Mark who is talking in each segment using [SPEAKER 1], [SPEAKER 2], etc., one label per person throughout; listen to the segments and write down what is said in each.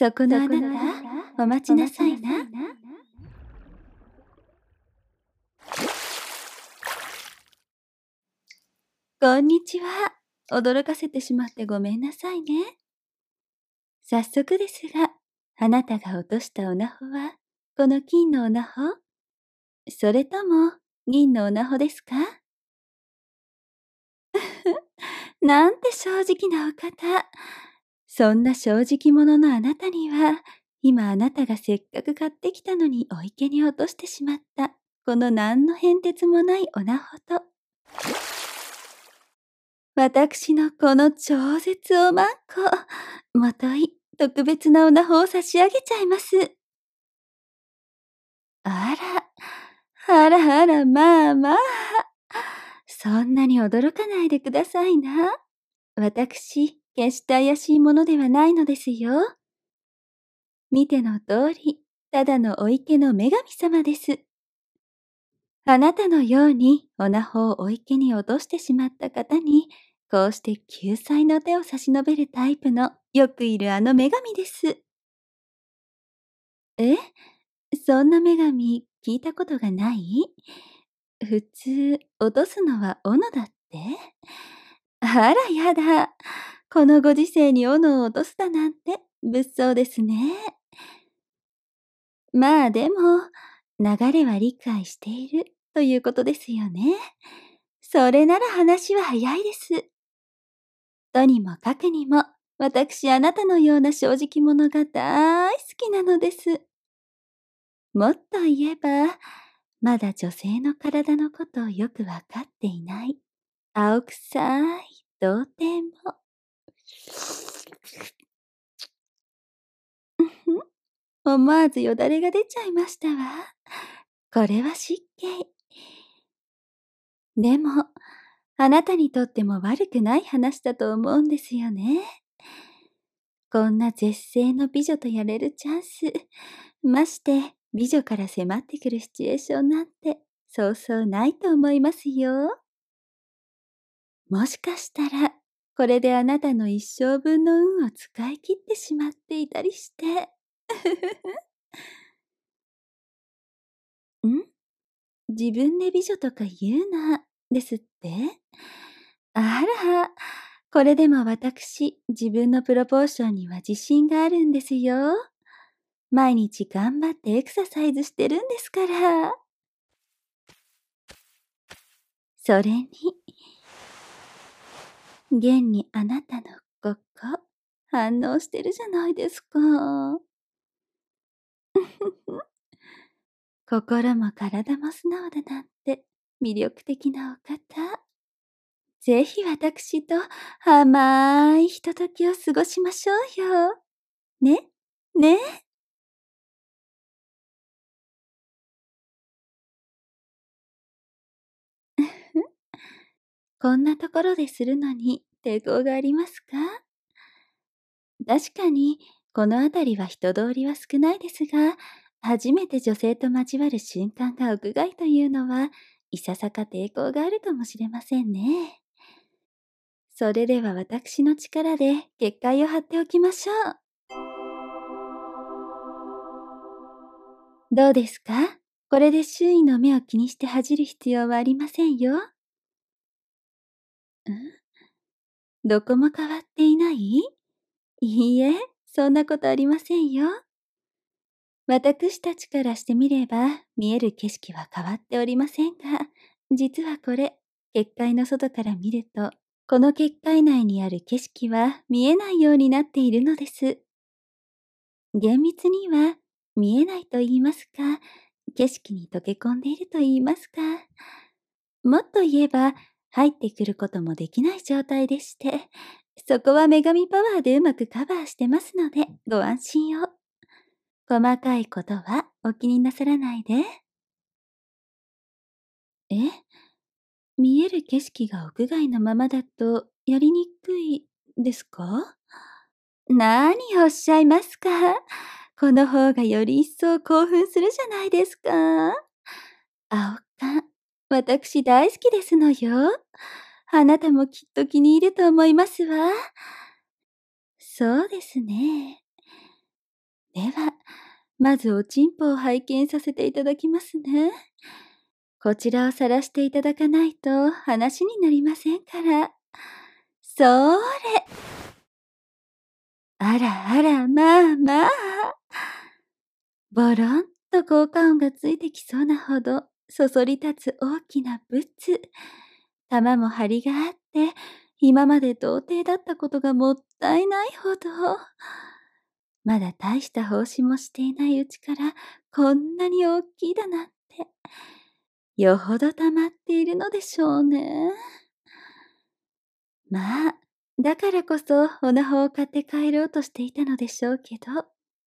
[SPEAKER 1] そこのあなた、お待ちなさいな。こんにちは。驚かせてしまってごめんなさいね。早速ですが、あなたが落としたおなほは、この金のおなほ？それとも、銀のおなほですか？なんて正直なお方。そんな正直者のあなたには、今あなたがせっかく買ってきたのにお池に落としてしまった、この何の変哲もないおなほと、私のこの超絶おまんこ、もとい特別なおなほを差し上げちゃいます。あら、まあまあ。そんなに驚かないでくださいな。私、決して怪しいものではないのですよ。見ての通り、ただのお池の女神様です。あなたのようにおなほをお池に落としてしまった方に、こうして救済の手を差し伸べるタイプのよくいるあの女神です。え？そんな女神聞いたことがない？普通、落とすのは斧だって？あらやだ。このご時世に斧を落とすだなんて物騒ですね。まあでも、流れは理解しているということですよね。それなら話は早いです。とにもかくにも、私あなたのような正直者が大好きなのです。もっと言えば、まだ女性の体のことをよくわかっていない、青臭い童貞も。思わずよだれが出ちゃいましたわ。これは失敬。でも、あなたにとっても悪くない話だと思うんですよね。こんな絶世の美女とやれるチャンス。まして、美女から迫ってくるシチュエーションなんて、そうそうないと思いますよ。もしかしたら、これであなたの一生分の運を使い切ってしまっていたりして。ん？自分で美女とか言うな、ですって？あら、これでも私、自分のプロポーションには自信があるんですよ。毎日頑張ってエクササイズしてるんですから。それに、現にあなたのここ、反応してるじゃないですか。心も体も素直だなんて魅力的なお方。ぜひ私と甘いひとときを過ごしましょうよ。ね？ね？こんなところでするのに抵抗がありますか？確かに、この辺りは人通りは少ないですが、初めて女性と交わる瞬間が屋外というのは、いささか抵抗があるかもしれませんね。それでは私の力で結界を張っておきましょう。どうですか？これで周囲の目を気にして恥じる必要はありませんよ。どこも変わっていない？いいえ、そんなことありませんよ。私たちからしてみれば、見える景色は変わっておりませんが、実はこれ、結界の外から見ると、この結界内にある景色は見えないようになっているのです。厳密には、見えないと言いますか、景色に溶け込んでいると言いますか、もっと言えば、入ってくることもできない状態でして、そこは女神パワーでうまくカバーしてますので、ご安心を。細かいことはお気になさらないで。え？見える景色が屋外のままだとやりにくいですか？何をおっしゃいますか。この方がより一層興奮するじゃないですか。青缶、私大好きですのよ。あなたもきっと気に入ると思いますわ。そうですね。 では、まずおちんぽを拝見させていただきますね。こちらを晒していただかないと話になりませんから。そーれ。あらあら、まあまあ。ボロンと効果音がついてきそうなほど、そそり立つ大きなブツ。玉も張りがあって、今まで童貞だったことがもったいないほど。まだ大した奉仕もしていないうちからこんなに大きいだなんて。よほど溜まっているのでしょうね。まあ、だからこそオナホを買って帰ろうとしていたのでしょうけど。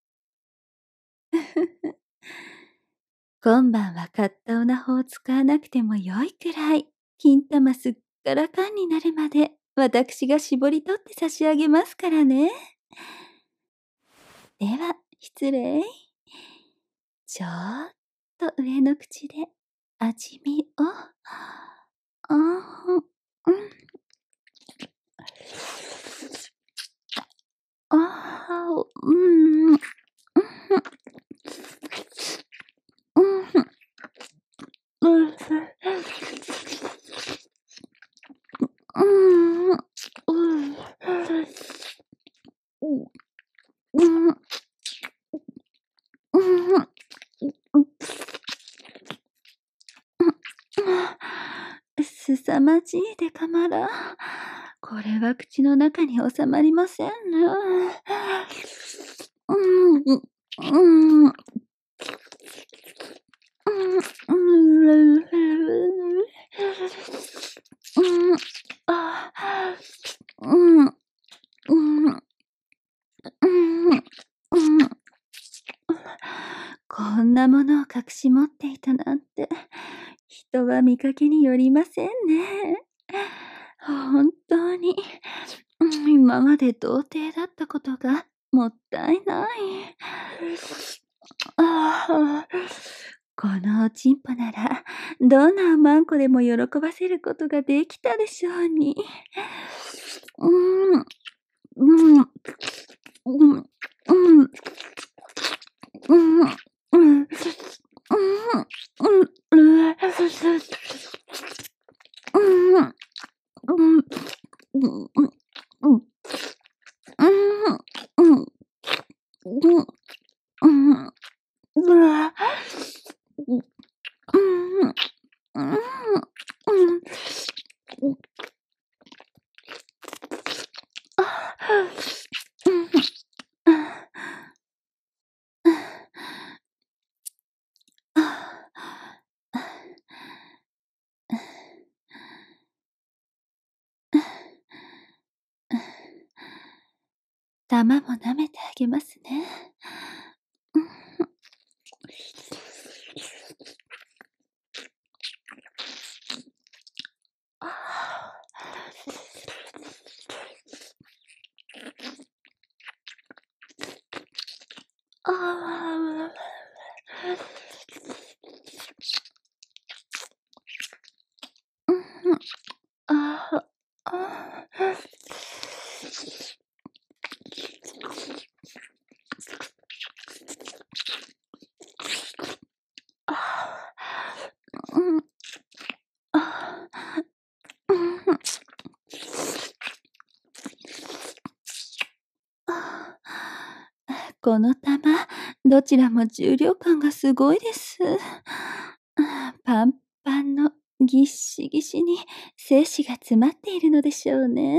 [SPEAKER 1] 今晩は買ったオナホを使わなくてもよいくらい、金玉すっからかんになるまで、私が絞り取って差し上げますからね。では、失礼。ちょっと上の口で味見を。うん。ああ、うん。うん。うん。すさまじいでかまら。これは口の中に収まりませんね。こんなものを隠し持っていたなんて、人は見かけによりませんね。本当に、今まで童貞だったことがもったいない。このおちんぽなら、どんなおまんこでも喜ばせることができたでしょうに。玉も舐めてあげますね。この玉、どちらも重量感がすごいです。パンパンのぎっしぎしに精子が詰まっているのでしょうね。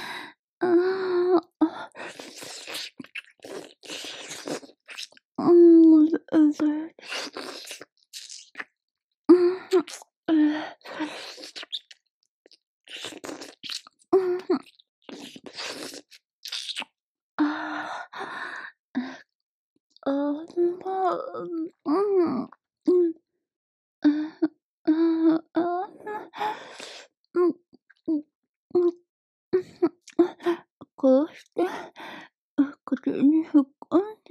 [SPEAKER 1] こうして、口に含んで、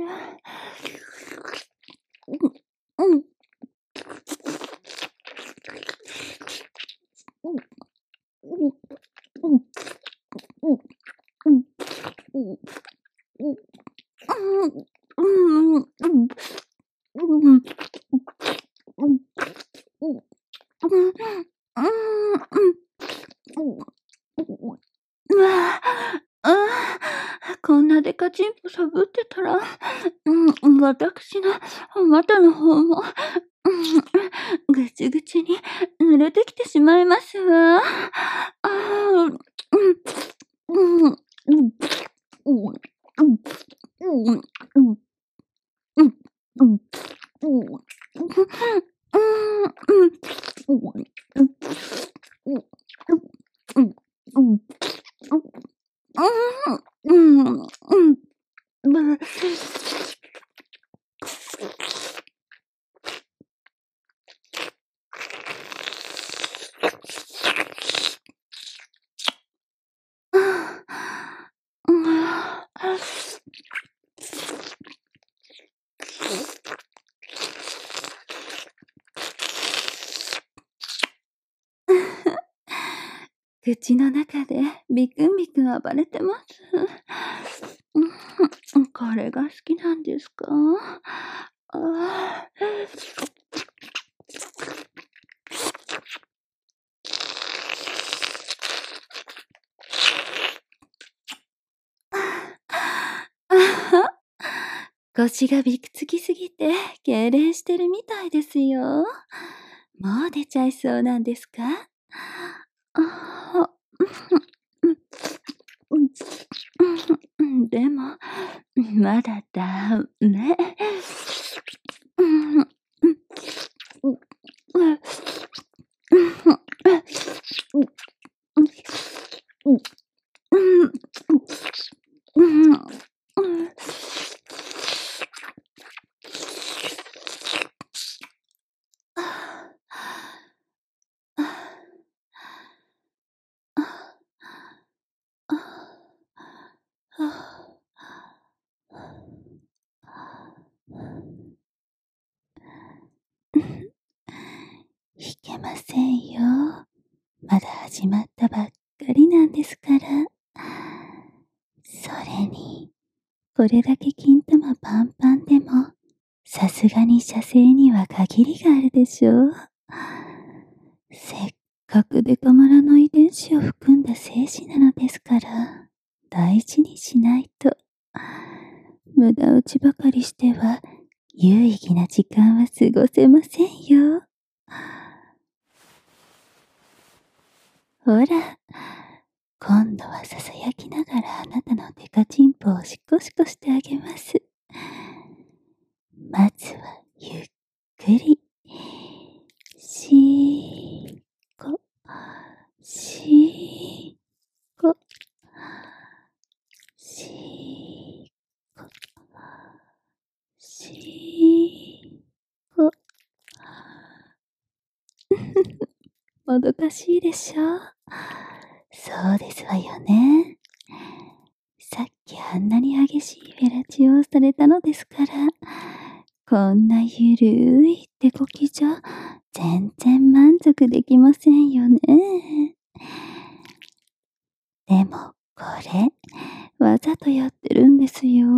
[SPEAKER 1] うわこんなデカチンポサブってたら、私のお股の方も、ぐちぐちに濡れてきてしまいますわ。口の中でビクンビクン暴れてます。これが好きなんですか？腰がびくつきすぎて痙攣してるみたいですよ。もう出ちゃいそうなんですか？でも、まだダメ。いけませんよ。まだ始まったばっかりなんですから。それに、これだけ金玉パンパンでも、さすがに射精には限りがあるでしょう。せっかくデカマラの遺伝子を含んだ精子なのですから、大事にしないと。無駄打ちばかりしては、有意義な時間は過ごせませんよ。ほら、今度はささやきながらあなたのデカチンポをシコシコしてあげます。まずはゆっくり、しーこ、しーこ、しーこ、しーこ。もどかしいでしょ？そうですわよね。さっきあんなに激しいフェラチオをされたのですから、こんなゆるい手こきじゃ全然満足できませんよね。でもこれ、わざとやってるんですよ。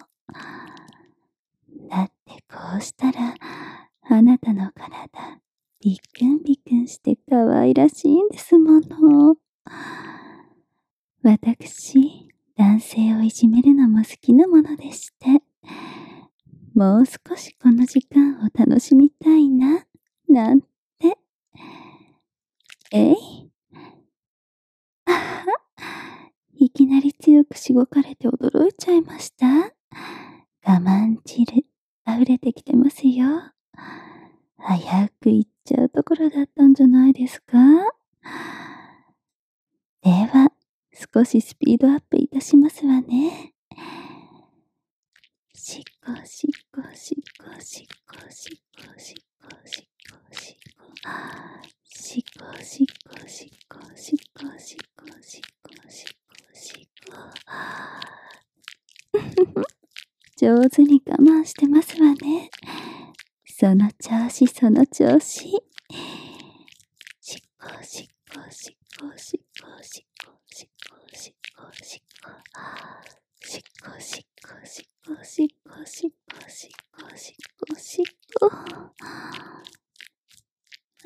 [SPEAKER 1] だってこうしたら、あなたの体、ビクンビクンして可愛らしいんですもの。私、男性をいじめるのも好きなものでして、もう少しこの時間を楽しみたいな、なんて。えい。あはいきなり強くしごかれて驚いちゃいました。我慢汁、溢れてきてますよ。早く行っちゃうところだったんじゃないですか？では、少しスピードアップいたしますわね。しこしこしこしこしこしこしこしこしこしこしこしこしこしこしこしこ上手に我慢してますわね。その調子その調子。しこしこしこしこしこしこしこしこしこしこしこしこしこしこしこしこ。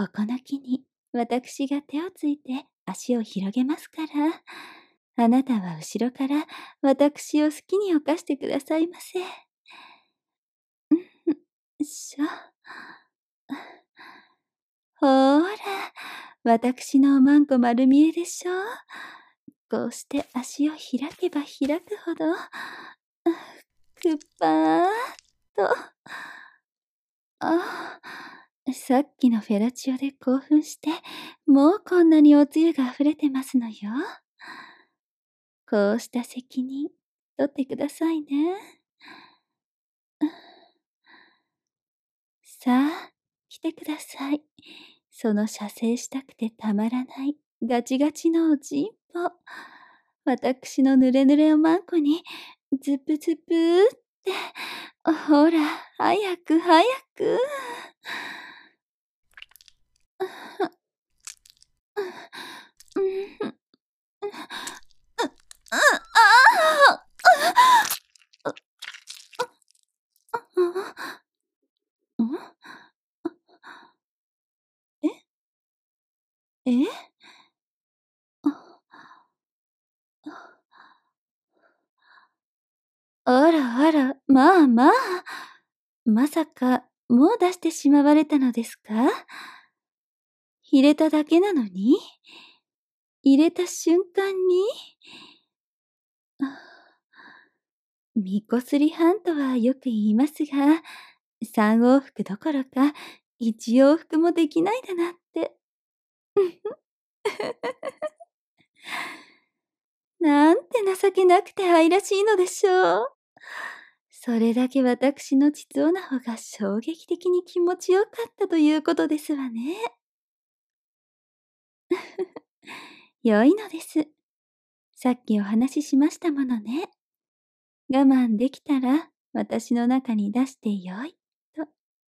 [SPEAKER 1] ここの木に私が手をついて足を広げますから、あなたは後ろから私を好きに犯してくださいませ。しょ。ほーら、私のおまんこ丸見えでしょ。こうして足を開けば開くほど、くっぱーっと。さっきのフェラチオで興奮して、もうこんなにおつゆが溢れてますのよ。こうした責任、取ってくださいね。さあ、来てください。その射精したくてたまらないガチガチのおじんぽ。私のぬれぬれおまんこにズプズプーって。ほら、早く早く。えあらあら、まあまあ。まさか、もう出してしまわれたのですか？入れただけなのに？入れた瞬間に？みこすりはんとはよく言いますが、3往復どころか、1往復もできないだなんて。なんて情けなくて愛らしいのでしょう。それだけ私の膣オナホが衝撃的に気持ちよかったということですわね。良いのです。さっきお話ししましたものね。我慢できたら私の中に出してよいと。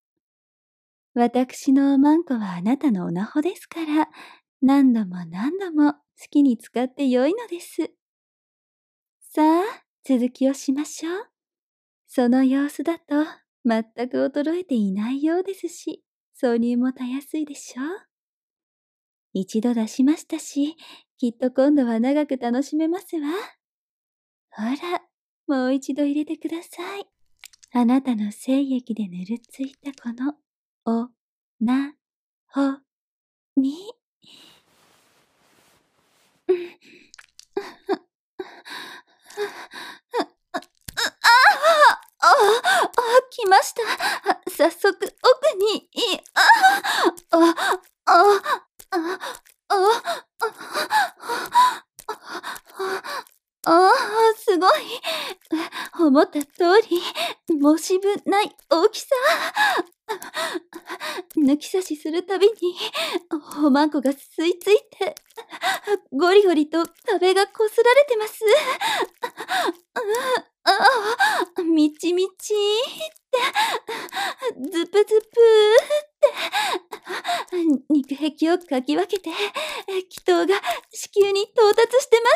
[SPEAKER 1] 私のおまんこはあなたのオナホですから、何度も何度も好きに使ってよいのです。さあ、続きをしましょう。その様子だと全く衰えていないようですし、挿入もたやすいでしょう。一度出しましたし、きっと今度は長く楽しめますわ。ほら、もう一度入れてください。あなたの精液で塗りついたこの、お、な、ほ、に。来ました。早速、奥に、すごい。思った通り、申し分ない大きさ。抜き差しするたびに、おまんこが吸い付いて、ゴリゴリと壁がこすられてます。みちみちーって、ズプズプーって、肉壁をかき分けて、気筒が子宮に到達してます。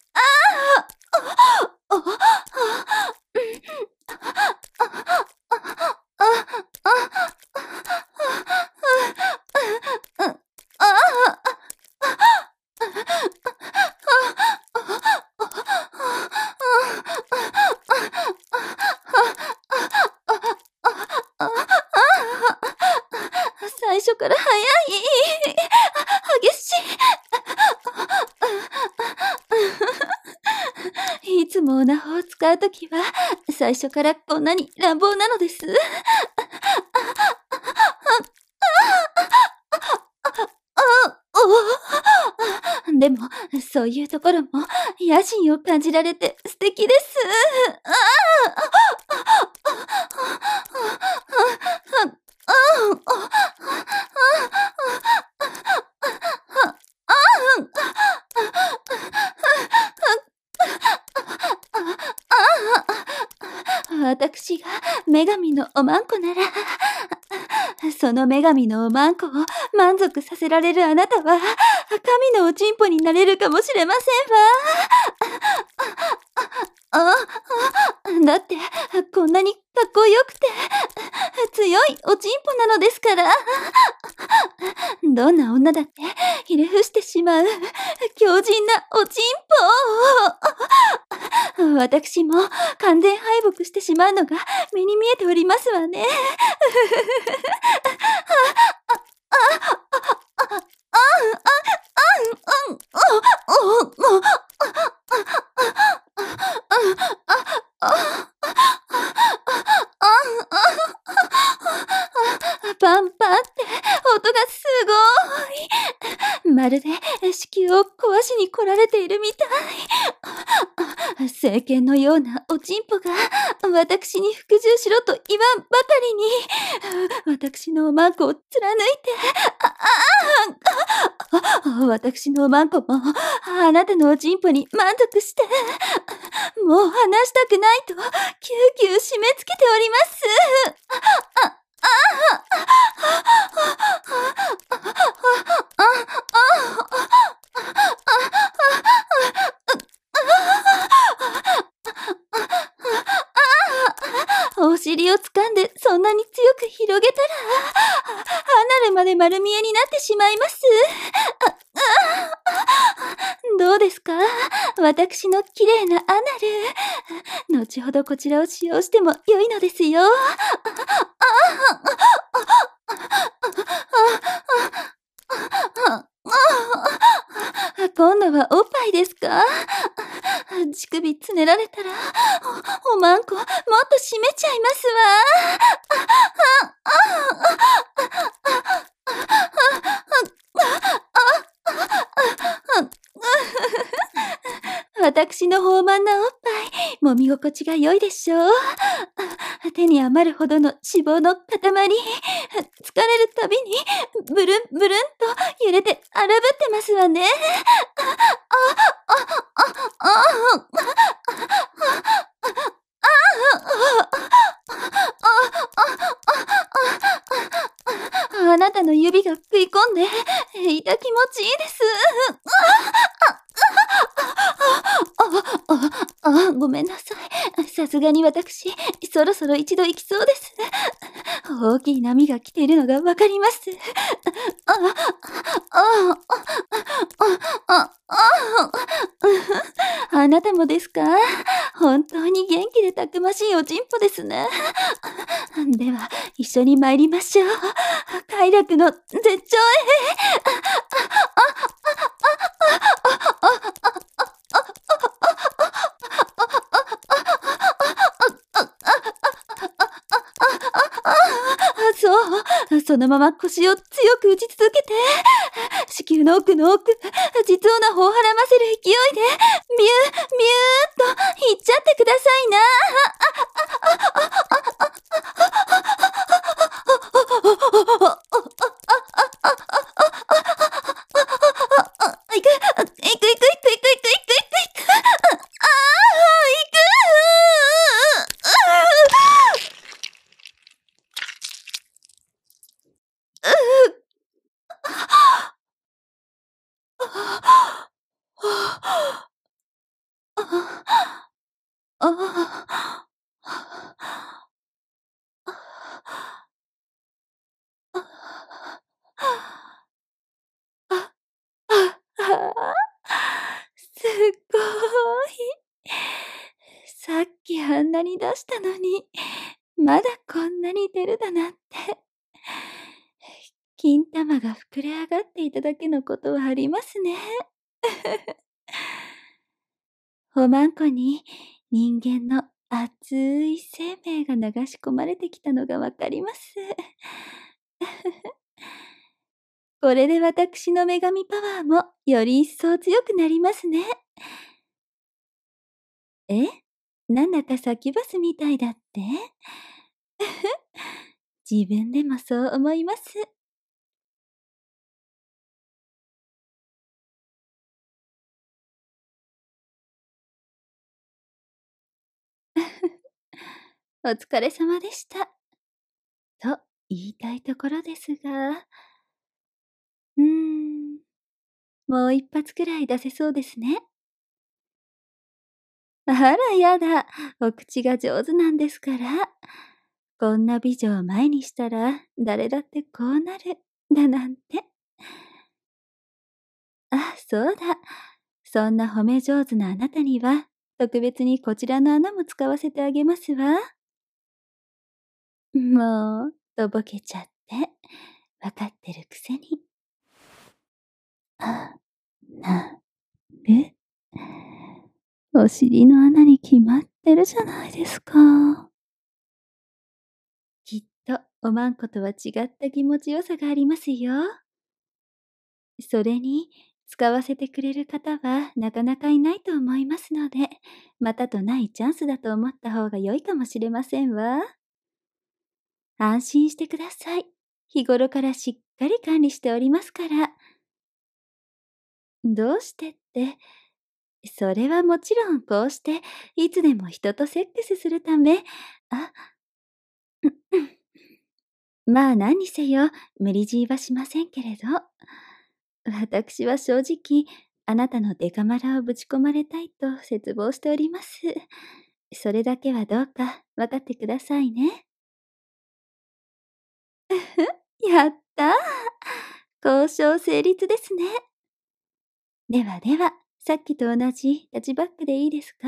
[SPEAKER 1] 最初から早い。激しい。いつもオナホを使うときは、最初からこんなに乱暴なのです。でも、そういうところも野心を感じられて素敵です。私が女神のおまんこなら、 その女神のおまんこを満足させられるあなたは、神のおちんぽになれるかもしれませんわ。だって、こんなにかっこよくて、強いおちんぽなのですから。どんな女だって、ひれ伏してしまう、強靭なおちんぽ。私も完全敗北してしまうのが目に見えておりますわね。パンパンって音がすごい。まるで子宮を壊しに来られているみたい。聖剣のようなおちんぽが私に服従しろと言わんばかりに、私のおまんこを貫いて、私のおまんこもあなたのおちんぽに満足して、もう離したくないとキューキュー締め付けております。お尻を掴んでそんなに強く広げたら、離るまで丸見えになってしまいます。どうですか？私の綺麗なアナル。後ほどこちらを使用しても良いのですよ。今度はおっぱいですか？乳首つねられたら、おまんこもっと締めちゃいますわ。私の豊満なおっぱい、揉み心地が良いでしょう。手に余るほどの脂肪の塊、疲れるたびにブルンブルンと揺れて荒ぶってますわね。あなたの指が食い込んで、痛気持ちいいです。ごめんなさい。さすがに私、そろそろ一度行きそうです。大きい波が来ているのがわかります。あなたもですか？本当に元気でたくましいおちんぽですね。では、一緒に参りましょう。快楽の絶頂へ。そう、そのまま腰を強く打ち続けて、子宮の奥の奥、実をな頬をはらませる勢いで、ミュー、ミューっといっちゃってくださいな。いく、いくいくいくいくいくいくいくいく。すごい。さっきあんなに出したのに、まだこんなに出るだなんて。金玉が膨れ上がっていただけのことはありますね。おまんこに人間の熱い生命が流し込まれてきたのがわかります。これで私の女神パワーもより一層強くなりますね。え？なんだか先バスみたいだって？自分でもそう思います。お疲れ様でした。と言いたいところですが、もう一発くらい出せそうですね。あらやだ、お口が上手なんですから。こんな美女を前にしたら、誰だってこうなる、だなんて。あ、そうだ。そんな褒め上手なあなたには、特別にこちらの穴も使わせてあげますわ。もう、とぼけちゃって、わかってるくせに。あ、な、る。お尻の穴に決まってるじゃないですか。きっと、おまんことは違った気持ちよさがありますよ。それに、使わせてくれる方はなかなかいないと思いますので、またとないチャンスだと思った方が良いかもしれませんわ。安心してください。日頃からしっかり管理しておりますから。どうしてって、それはもちろんこうして、いつでも人とセックスするため、あ、まあ何にせよ、無理強いはしませんけれど、私は正直、あなたのデカマラをぶち込まれたいと切望しております。それだけはどうか分かってくださいね。やったー。交渉成立ですね。ではでは、さっきと同じタッチバックでいいですか？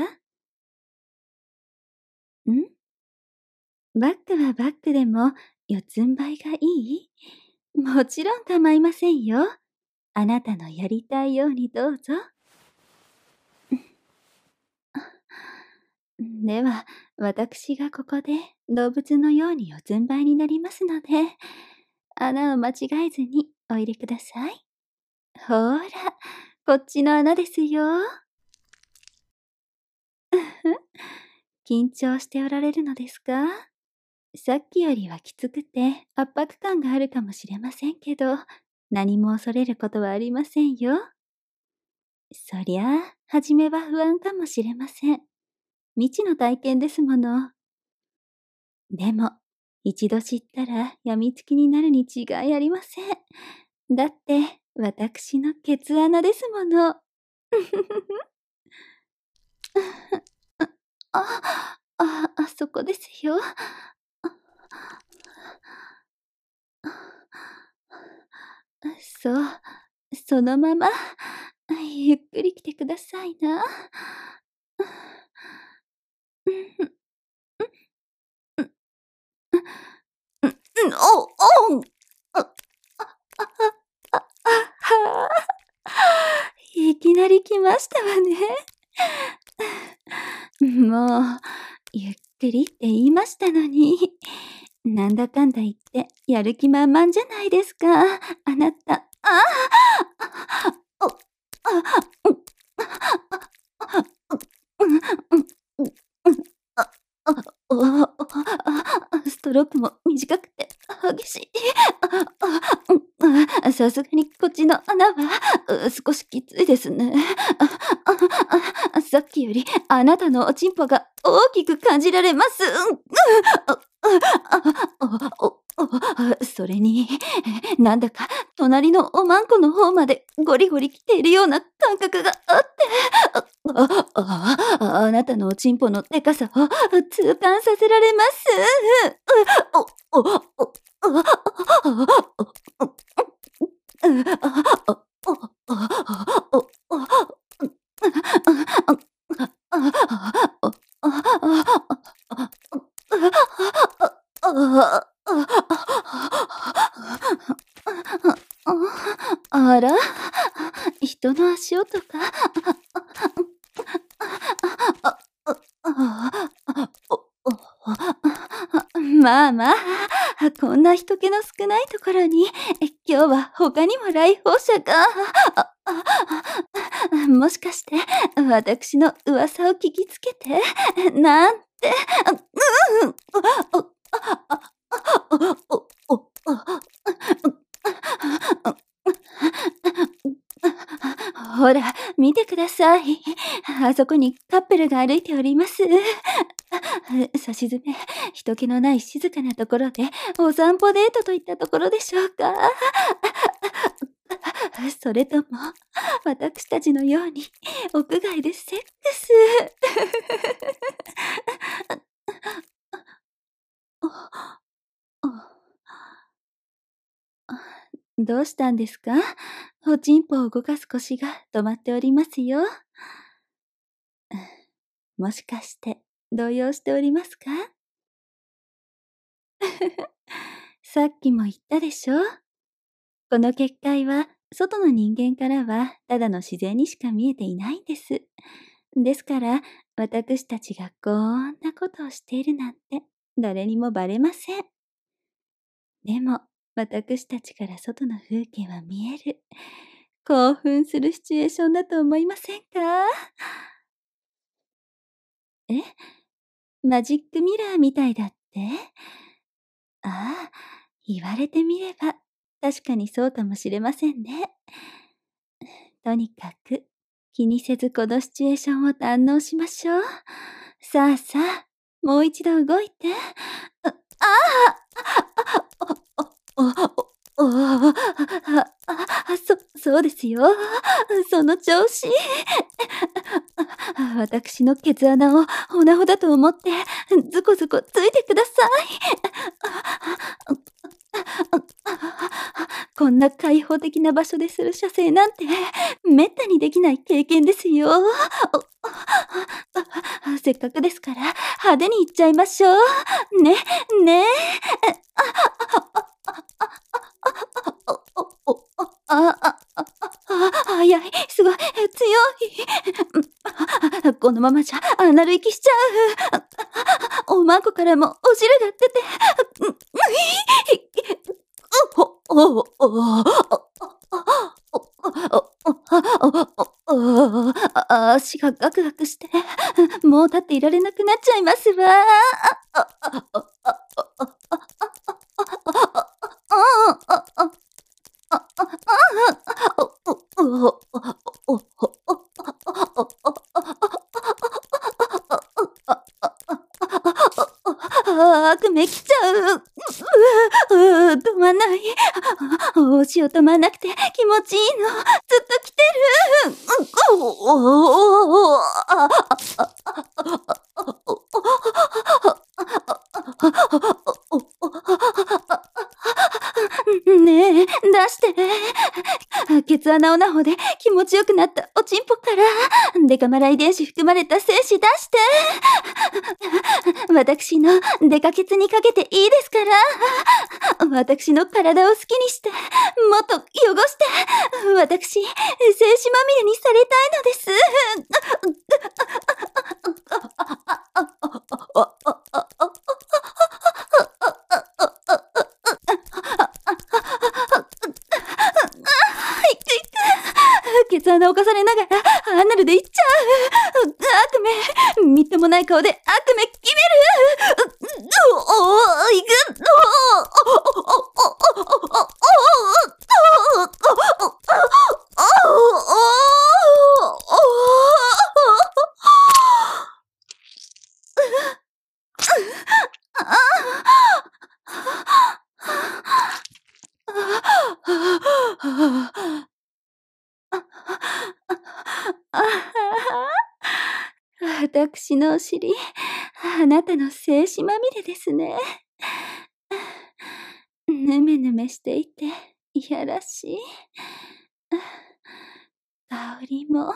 [SPEAKER 1] バックはバックでも四つん這いがいい？もちろん構いませんよ。あなたのやりたいようにどうぞ。では、私がここで動物のように四つん這いになりますので、穴を間違えずにお入れください。ほーら、こっちの穴ですよ。緊張しておられるのですか？さっきよりはきつくて圧迫感があるかもしれませんけど、何も恐れることはありませんよ。そりゃあ、はじめは不安かもしれません。未知の体験ですもの。でも、一度知ったら病みつきになるに違いありません。だって、私のケツ穴ですもの。あそこですよ。そう、そのまま、ゆっくり来てくださいな。おう、はあ、いきなり来ましたわね。もう、ゆっくりって言いましたのに。なんだかんだ言って、やる気満々じゃないですか、あなた。ストロークも短くて激しい。さすがにこっちの穴は少しきついですね。さっきよりあなたのおちんぽが大きく感じられます。それに、なんだか隣のおまんこの方までゴリゴリ来ているような感覚があって、あなたのおちんぽのでかさを痛感させられます。あら、人の足音か。まあまあ、こんな人気の少ないところに、今日は他にも来訪者が。もしかして、私の噂を聞きつけて、なんて。ほら、見てください。あそこにカップルが歩いております。さしずめ、 人気のない静かなところでお散歩デートといったところでしょうか。それとも、私たちのように屋外でセックス。どうしたんですか？おちんぽを動かす腰が止まっておりますよ。もしかして動揺しておりますか？さっきも言ったでしょ？この結界は外の人間からはただの自然にしか見えていないんです。ですから私たちがこんなことをしているなんて誰にもバレません。でも私たちから外の風景は見える。興奮するシチュエーションだと思いませんか？え？マジックミラーみたいだって？ああ、言われてみれば確かにそうかもしれませんね。とにかく気にせずこのシチュエーションを堪能しましょう。さあさあ、もう一度動いて。あそうですよ。その調子。私のケツ穴をオナホだと思って、ズコズコついてください。こんな開放的な場所でする射精なんて、めったにできない経験ですよ。せっかくですから、派手にいっちゃいましょう。ね、ね。早い、すごい、強い。このままじゃ、アナル息しちゃう。おまんこからもお汁が出て、足がガクガクして、もう立っていられなくなっちゃいますわ。悪夢来ちゃう。止まんない。お塩止まんなくて気持ちいいの。ずっと来てる。ねえ、出して。ケツ穴オナホで気持ちよくなったおちんぽから、デカマラ遺伝子含まれた精子出して。私のデカケツにかけていいですから。私の体を好きにして、もっと汚して、私、精子まみれにされたいのです。ケツ穴をかされながら、アナルでいっちゃう。悪夢。みっともない顔で悪夢決める。いく。私のお尻、あなたの精子まみれですね。ぬめぬめしていて、いやらしい。香りも。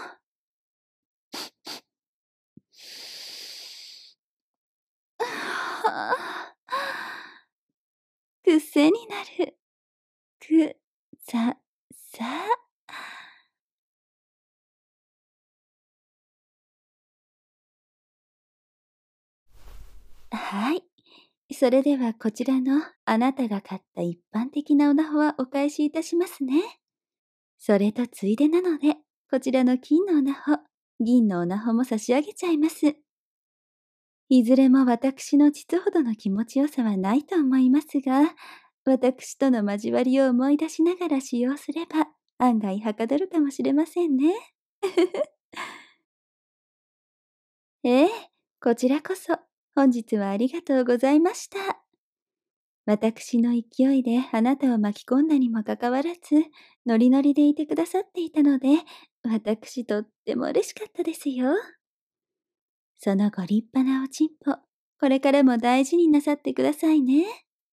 [SPEAKER 1] 癖になる。く、さ、さ。はい。それではこちらのあなたが買った一般的なオナホはお返しいたしますね。それとついでなので、こちらの金のオナホ、銀のオナホも差し上げちゃいます。いずれも私の膣ほどの気持ちよさはないと思いますが、私との交わりを思い出しながら使用すれば、案外はかどるかもしれませんね。ええ、こちらこそ。 本日はありがとうございました。私の勢いであなたを巻き込んだにもかかわらず、ノリノリでいてくださっていたので、私とっても嬉しかったですよ。そのご立派なおちんぽ、これからも大事になさってくださいね。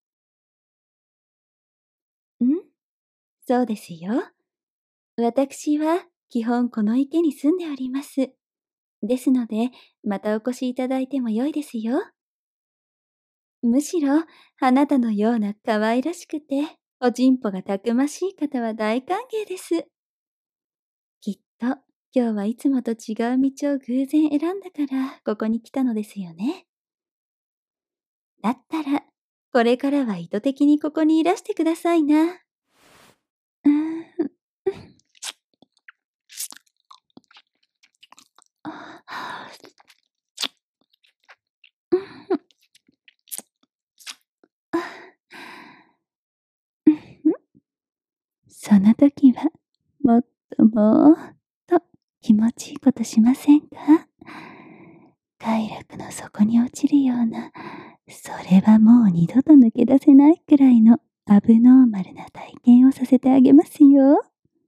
[SPEAKER 1] そうですよ。私は基本この池に住んでおります。ですので、またお越しいただいても良いですよ。むしろ、あなたのような可愛らしくて、おちんぽがたくましい方は大歓迎です。きっと、今日はいつもと違う道を偶然選んだから、ここに来たのですよね。だったら、これからは意図的にここにいらしてくださいな。うーん。その時は、もっと気持ちいいことしませんか？快楽の底に落ちるような、それはもう二度と抜け出せないくらいのアブノーマルな体験をさせてあげますよ。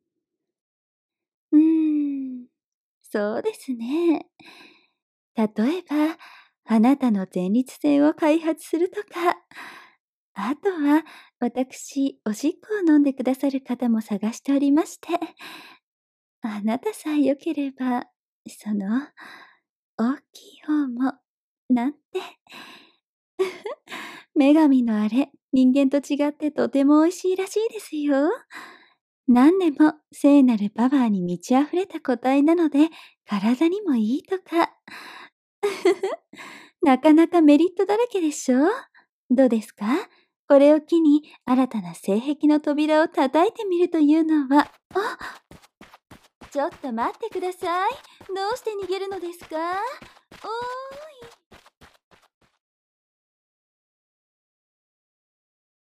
[SPEAKER 1] そうですね。例えば、あなたの前立腺を開発するとか、あとは、私、おしっこを飲んでくださる方も探しておりまして、あなたさえ良ければ、その、大きい方も、なんて。女神のあれ、人間と違ってとても美味しいらしいですよ。何でも聖なるパワーに満ち溢れた個体なので、体にもいいとか。なかなかメリットだらけでしょ？どうですか？これを機に新たな性癖の扉を叩いてみるというのは、ちょっと待ってください。どうして逃げるのですか？おーい。